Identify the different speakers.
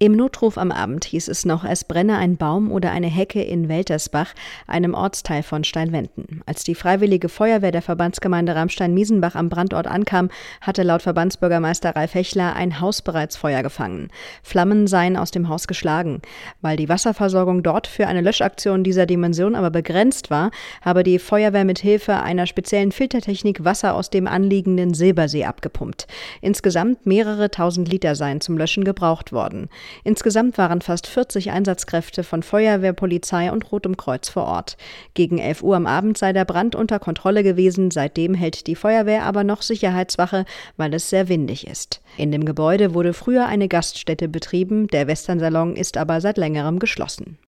Speaker 1: Im Notruf am Abend hieß es noch, es brenne ein Baum oder eine Hecke in Weltersbach, einem Ortsteil von Steinwenden. Als die Freiwillige Feuerwehr der Verbandsgemeinde Ramstein-Miesenbach am Brandort ankam, hatte laut Verbandsbürgermeister Ralf Hechler ein Haus bereits Feuer gefangen. Flammen seien aus dem Haus geschlagen. Weil die Wasserversorgung dort für eine Löschaktion dieser Dimension aber begrenzt war, habe die Feuerwehr mit Hilfe einer speziellen Filtertechnik Wasser aus dem anliegenden Silbersee abgepumpt. Insgesamt mehrere tausend Liter seien zum Löschen gebraucht worden. Insgesamt waren fast 40 Einsatzkräfte von Feuerwehr, Polizei und Rotem Kreuz vor Ort. Gegen 11 Uhr am Abend sei der Brand unter Kontrolle gewesen. Seitdem hält die Feuerwehr aber noch Sicherheitswache, weil es sehr windig ist. In dem Gebäude wurde früher eine Gaststätte betrieben. Der Western-Salon ist aber seit längerem geschlossen.